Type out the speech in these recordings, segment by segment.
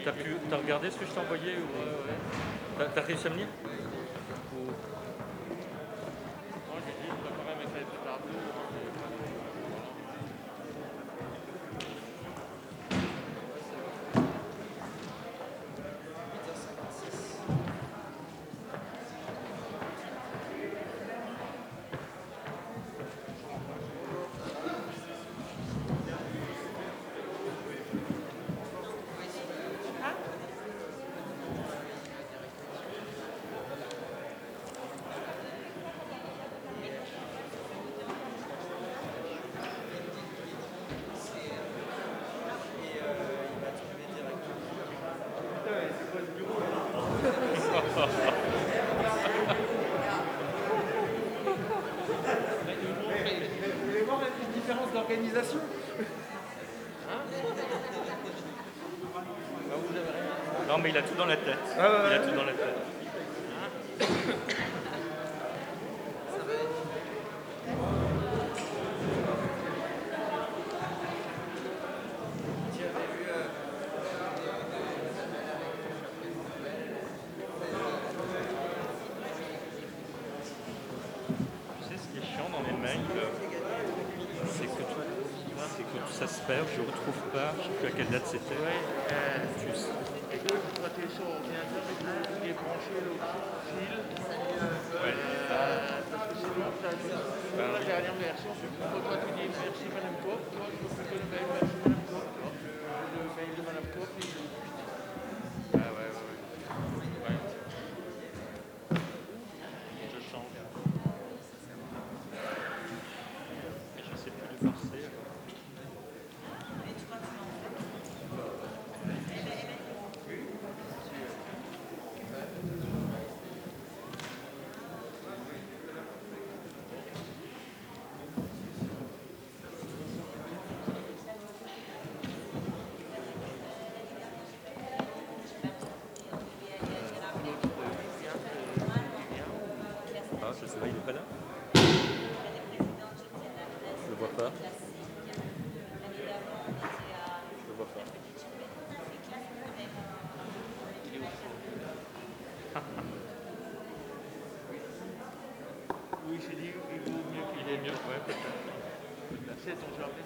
T'as regardé ce que je t'ai envoyé ou... T'as réussi à me lire ou... Moi j'ai dit, je préparais mes cahiers de tableau. Vous voulez voir la petite différence d'organisation? Non, mais il a tout dans la tête. Ah ouais, Il a ouais. tout dans la tête. Tu sais, ce qui est chiant dans les mails, c'est que tout ça se perd, je ne retrouve pas, je ne sais plus à quelle date c'était. Et que quand tu es sur ordinateur, il est branché l'autre fil. Parce que sinon, tu as juste la dernière version. Toi, tu dis merci Madame Coq. Moi, je veux plutôt le mail merci Madame Coq. Le mail de Madame Coq, il est Ouais. Je change. Mais je ne sais plus le forcer. Ah, je sais pas, il n'est pas là. Je le vois pas. Je le vois pas. Oui, j'ai dit, il vaut mieux qu'il Il est mieux, ouais, peut-être. C'est ton jamais.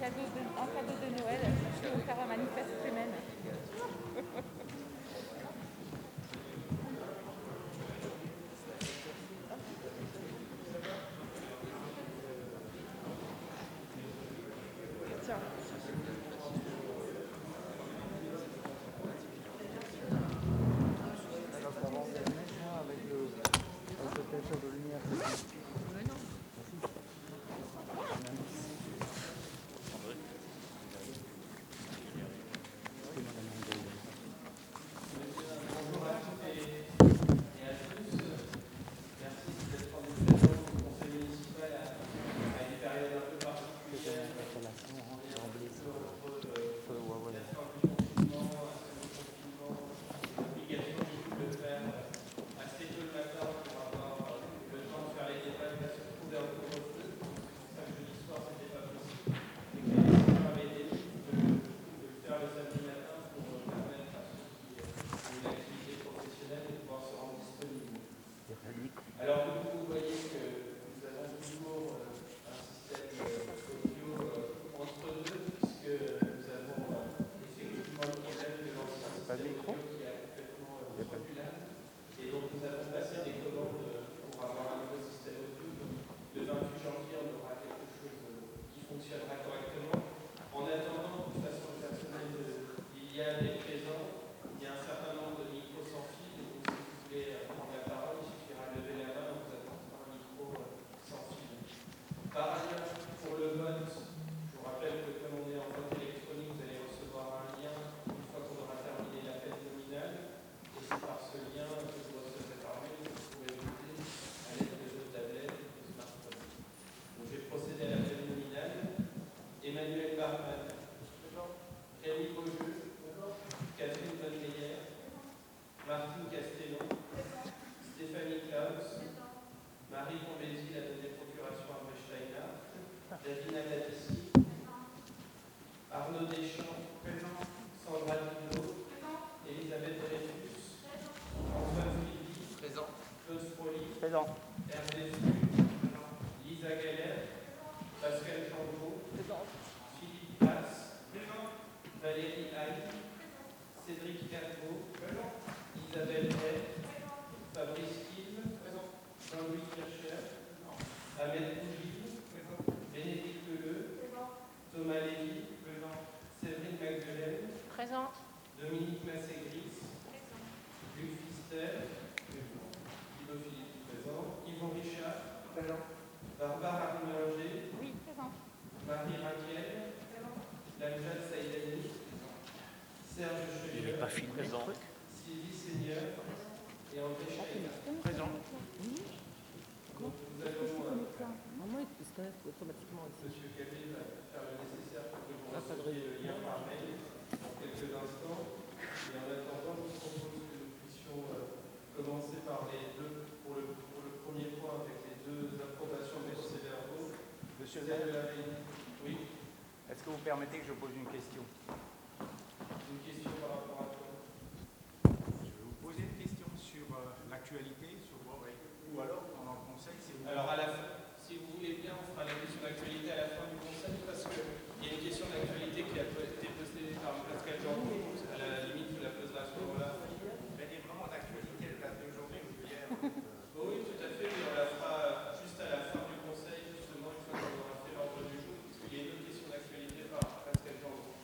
cadeau de Noël, je vais vous faire un manifeste semaine. Tiens. Alors, vous voyez que nous avons toujours un système audio entre deux, puisque nous avons effectivement le problème de l'ancien système audio qui est complètement populaire. Et donc, nous avons passé des commandes pour avoir un nouveau système audio. Le 28 janvier, on aura quelque chose qui fonctionnera correctement. En attendant, de toute façon personnelle, Liliane est présent. Il y a un certain nombre de micros sans fil. Donc, si vous voulez prendre la parole, il suffira de lever la main. On vous apportera un micro sans fil. Par ailleurs, pour le vote, je vous rappelle que comme on est en vote électronique, vous allez recevoir un lien une fois qu'on aura terminé l'appel nominal. Et c'est par ce lien que vous recevrez par mail que vous pourrez voter à l'aide de vos tablettes et de smartphones. Donc, je vais procéder à l'appel nominal. Emmanuel Barman, Rémi Beaujeu, Catherine Bonnemeyer, Martine Castellon, Stéphanie Klaus, Marie Combézy, la donnée de procuration à Steiner, Davina Tadissi, Arnaud Deschamps, Sandra Dino, Elisabeth Dreyfus, Antoine Philippe, Claude Froli, Hervé Flu, Lisa Galère, Pascal Chambaud, Philippe Passe, Valérie Haït, Cédric Carbeau, Isabelle Hay, Fabrice Kim, Jean-Louis Kircher, Ahmed Bouville, Bénédicte Leleu, Thomas Lévy, Séverine Magdelaine, Dominique Massegris, Luc Fister, Guido Philippe présent, Yvon Richard, Barbara Armelanger, Marie Raquel, Lamjad Saïdani, Serge Chelieu, Sylvie Seigneur et André Scheiner. Présent. Donc nous allons, Monsieur Cabé va faire le nécessaire pour que vous receviez le lien par mail dans quelques instants. Et en attendant, je vous propose que nous puissions commencer par les deux, pour le premier point avec les deux approbations des procès-verbaux. Monsieur le maire, oui. est-ce que vous permettez que je pose une question? Une question par rapport à quoi? Je vais vous poser une question sur l'actualité, ou alors pendant le conseil. Alors à la fin, si vous voulez bien, on fera la question d'actualité à la fin du conseil, parce qu'il y a une question d'actualité qui a été posée par Pascal Jean-Paul. À la limite, vous la poserez à ce moment-là. Elle est vraiment d'actualité, elle date d'aujourd'hui ou d'hier. Oui, tout à fait, mais on la fera juste à la fin du conseil, justement, une fois qu'on aura fait l'ordre du jour, parce qu'il y a une autre question d'actualité par Pascal Jean-Paul.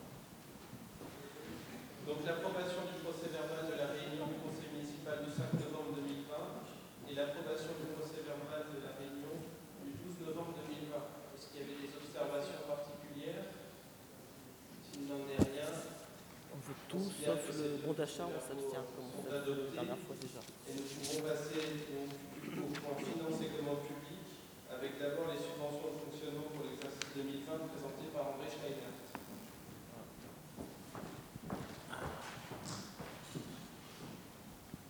Donc l'approbation du procès-verbal de la réunion du conseil municipal du 5 novembre 2020 et l'approbation du procès-verbal de la réunion du 12 novembre 2020. Est-ce qu'il y avait des observations particulières? S'il n'en est rien, On veut tout sauf le bon d'achat, on s'abstient, comme on l'a fait la dernière fois déjà. et nous pouvons passer au point finance et commande publique avec d'abord les subventions de fonctionnement pour les